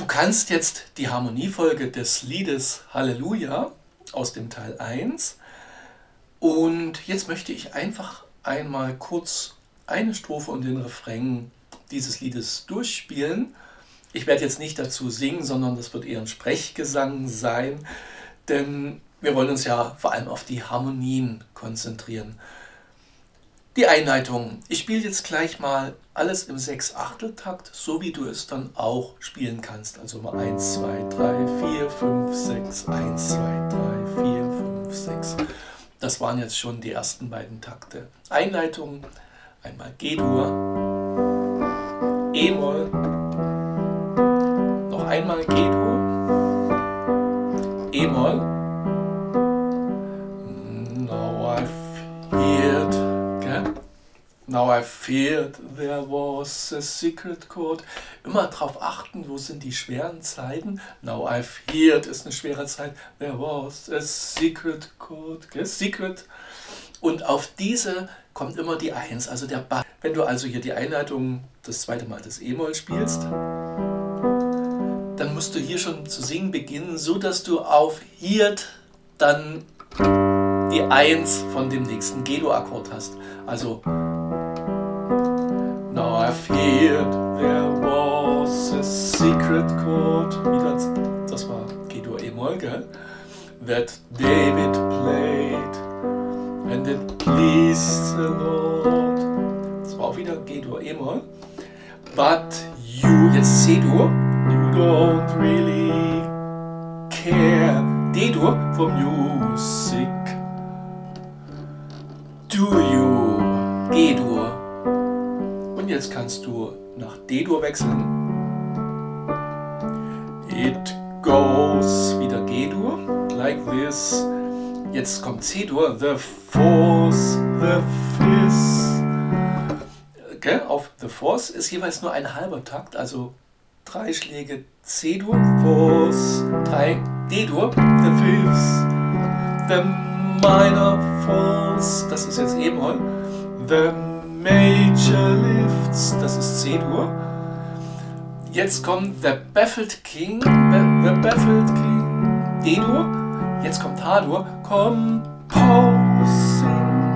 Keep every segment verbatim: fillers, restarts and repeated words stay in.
Du kannst jetzt die Harmoniefolge des Liedes Halleluja aus dem Teil eins und jetzt möchte ich einfach einmal kurz eine Strophe und den Refrain dieses Liedes durchspielen. Ich werde jetzt nicht dazu singen, sondern das wird eher ein Sprechgesang sein, denn wir wollen uns ja vor allem auf die Harmonien konzentrieren. Die Einleitung. Ich spiele jetzt gleich mal alles im Sechs-Achtel-Takt, so wie du es dann auch spielen kannst. Also mal eins, zwei, drei, vier, fünf, sechs, eins, zwei, drei, vier, fünf, sechs. Das waren jetzt schon die ersten beiden Takte. Einleitung, einmal G-Dur, E-Moll, noch einmal G-Dur, E-Moll. Now I feared, okay? Now I feared there was a secret chord. Immer darauf achten, wo sind die schweren Zeiten. Now I feared ist eine schwere Zeit. There was a secret chord, okay? Secret. Und auf diese kommt immer die Eins, also der Bass. Wenn du also hier die Einleitung das zweite Mal das E-Moll spielst, dann musst du hier schon zu singen beginnen, so dass du auf Hiert dann die Eins von dem nächsten G-Dur-Akkord hast. Also Now I feared there was a secret chord. Wieder, das war G-Dur E-Moll, gell? That David played and it pleased the Lord. Das war auch wieder G-Dur E-Moll. But you, jetzt C-Dur, you don't really care. D-Dur for music. Do you, G-Dur. Und jetzt kannst du nach D-Dur wechseln. It goes, wieder G-Dur, like this. Jetzt kommt C-Dur, the fourth, the fifth. Okay, auf the fourth ist jeweils nur ein halber Takt, also drei Schläge C-Dur, fourth, drei D-Dur, the fifth, the minor fourth, das ist jetzt E-Moll, the major lifts, das ist C-Dur. Jetzt kommt the baffled king, the baffled king, D-Dur. Jetzt kommt H-Dur, composing,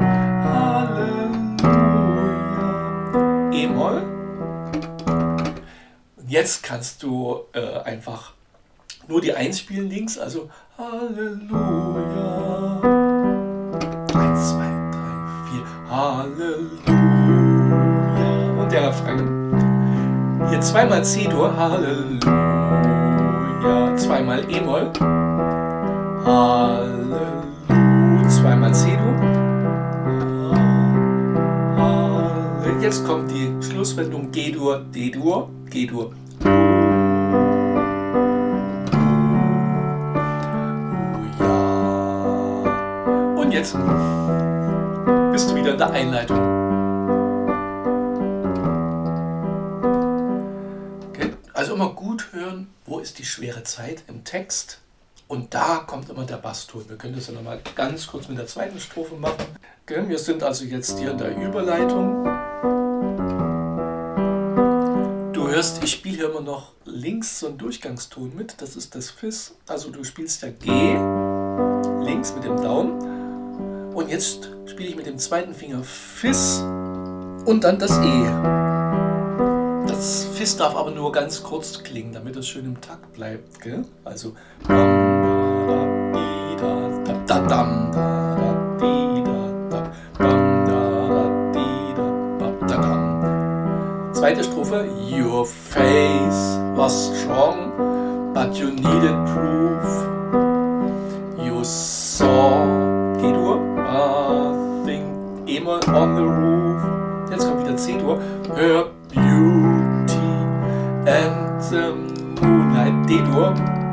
Halleluja, E-Moll. Jetzt kannst du äh, einfach nur die Eins spielen links, also Halleluja. Eins, zwei, drei, vier, Halleluja. Und der Refrain. Hier zweimal C-Dur, Halleluja. Zweimal E-Moll. Halleluja, zweimal C-Dur. Halleluja. Jetzt kommt die Schlusswendung G-Dur, D-Dur, G-Dur. Und jetzt bist du wieder in der Einleitung. Okay. Also immer gut hören, wo ist die schwere Zeit im Text. Und da kommt immer der Basston. Wir können das ja nochmal ganz kurz mit der zweiten Strophe machen. Wir sind also jetzt hier in der Überleitung. Du hörst, ich spiele hier immer noch links so einen Durchgangston mit. Das ist das Fis. Also du spielst ja G links mit dem Daumen. Und jetzt spiele ich mit dem zweiten Finger Fis und dann das E. Das Fis darf aber nur ganz kurz klingen, damit es schön im Takt bleibt. Gell? Also zweite Strophe. Your faith was strong, but you needed proof. You saw G-Dur, nothing, E-Moll on the roof. Jetzt kommt wieder C-Dur. Her beauty and the moonlight, D-Dur,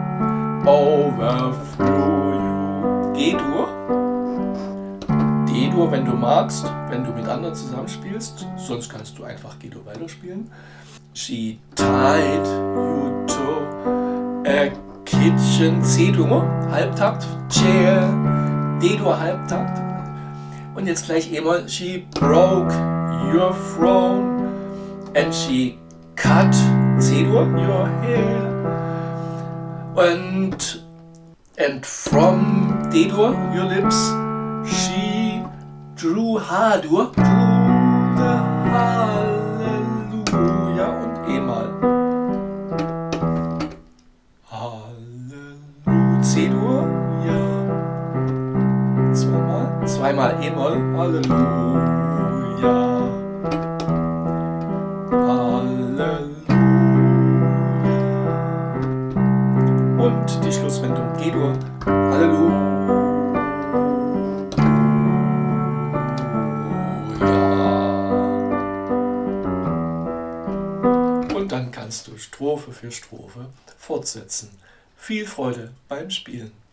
overthrew you. G-Dur, D-Dur, wenn du magst, wenn du mit anderen zusammenspielst, sonst kannst du einfach G-Dur weiterspielen. She tied you to a kitchen, C-Dur, Halbtakt, chair, D-Dur, Halbtakt. Und jetzt gleich E-Moll. She broke your throne and she cut, C-Dur, your hair. And, and from D-Dur, your lips, she drew H-Dur, drew the Halleluja und E-Mal. Halleluja, C-Dur, ja. Zweimal, zweimal E-Moll, Halleluja. Halleluja. Und die Schlusswendung G-Dur, Halleluja. Und dann kannst du Strophe für Strophe fortsetzen. Viel Freude beim Spielen.